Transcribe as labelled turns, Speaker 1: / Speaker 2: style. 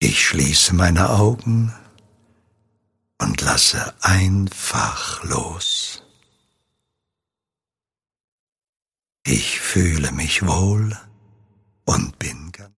Speaker 1: Ich schließe meine Augen und lasse einfach los. Ich fühle mich wohl und bin ganz